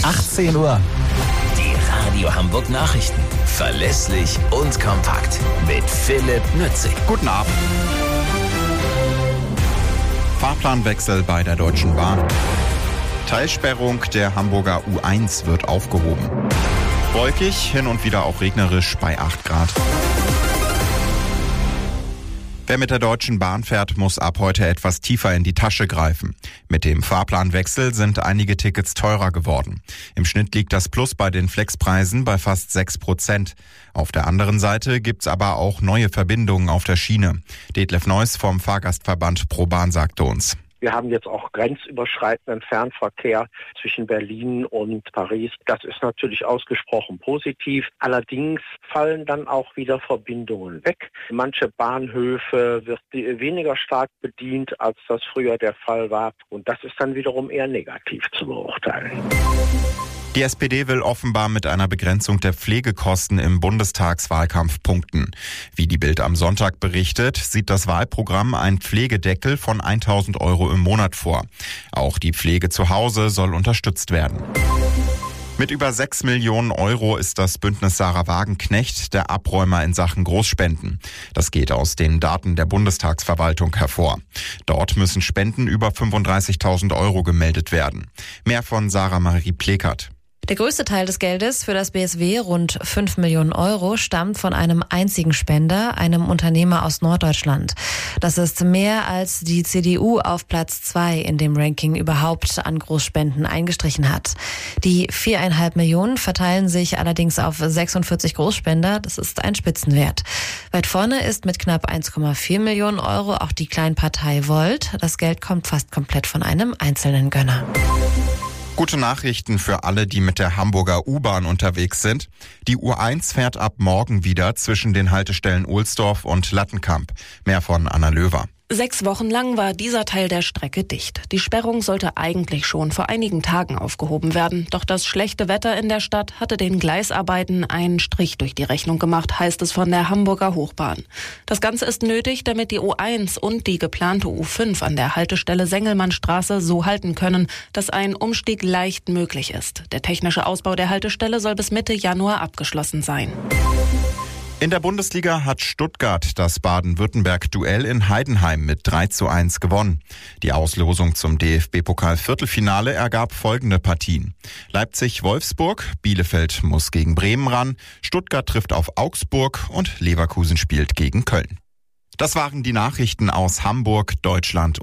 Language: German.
18 Uhr. Die Radio Hamburg Nachrichten. Verlässlich und kompakt. Mit Philipp Nützig. Guten Abend. Fahrplanwechsel bei der Deutschen Bahn. Teilsperrung der Hamburger U1 wird aufgehoben. Wolkig, hin und wieder auch regnerisch bei 8 Grad. Wer mit der Deutschen Bahn fährt, muss ab heute etwas tiefer in die Tasche greifen. Mit dem Fahrplanwechsel sind einige Tickets teurer geworden. Im Schnitt liegt das Plus bei den Flexpreisen bei fast 6%. Auf der anderen Seite gibt's aber auch neue Verbindungen auf der Schiene. Detlef Neuss vom Fahrgastverband ProBahn sagte uns: Wir haben jetzt auch grenzüberschreitenden Fernverkehr zwischen Berlin und Paris. Das ist natürlich ausgesprochen positiv. Allerdings fallen dann auch wieder Verbindungen weg. Manche Bahnhöfe wird weniger stark bedient, als das früher der Fall war. Und das ist dann wiederum eher negativ zu beurteilen. Die SPD will offenbar mit einer Begrenzung der Pflegekosten im Bundestagswahlkampf punkten. Wie die Bild am Sonntag berichtet, sieht das Wahlprogramm einen Pflegedeckel von 1.000 € im Monat vor. Auch die Pflege zu Hause soll unterstützt werden. Mit über 6 Millionen € ist das Bündnis Sarah Wagenknecht der Abräumer in Sachen Großspenden. Das geht aus den Daten der Bundestagsverwaltung hervor. Dort müssen Spenden über 35.000 € gemeldet werden. Mehr von Sarah Marie Plekert. Der größte Teil des Geldes für das BSW, rund 5 Millionen €, stammt von einem einzigen Spender, einem Unternehmer aus Norddeutschland. Das ist mehr als die CDU auf Platz 2 in dem Ranking überhaupt an Großspenden eingestrichen hat. Die 4,5 Millionen verteilen sich allerdings auf 46 Großspender. Das ist ein Spitzenwert. Weit vorne ist mit knapp 1,4 Millionen € auch die Kleinpartei Volt. Das Geld kommt fast komplett von einem einzelnen Gönner. Gute Nachrichten für alle, die mit der Hamburger U-Bahn unterwegs sind. Die U1 fährt ab morgen wieder zwischen den Haltestellen Ohlsdorf und Lattenkamp. Mehr von Anna Löwer. 6 Wochen lang war dieser Teil der Strecke dicht. Die Sperrung sollte eigentlich schon vor einigen Tagen aufgehoben werden. Doch das schlechte Wetter in der Stadt hatte den Gleisarbeiten einen Strich durch die Rechnung gemacht, heißt es von der Hamburger Hochbahn. Das Ganze ist nötig, damit die U1 und die geplante U5 an der Haltestelle Sengelmannstraße so halten können, dass ein Umstieg leicht möglich ist. Der technische Ausbau der Haltestelle soll bis Mitte Januar abgeschlossen sein. In der Bundesliga hat Stuttgart das Baden-Württemberg-Duell in Heidenheim mit 3:1 gewonnen. Die Auslosung zum DFB-Pokal-Viertelfinale ergab folgende Partien: Leipzig-Wolfsburg, Bielefeld muss gegen Bremen ran, Stuttgart trifft auf Augsburg und Leverkusen spielt gegen Köln. Das waren die Nachrichten aus Hamburg, Deutschland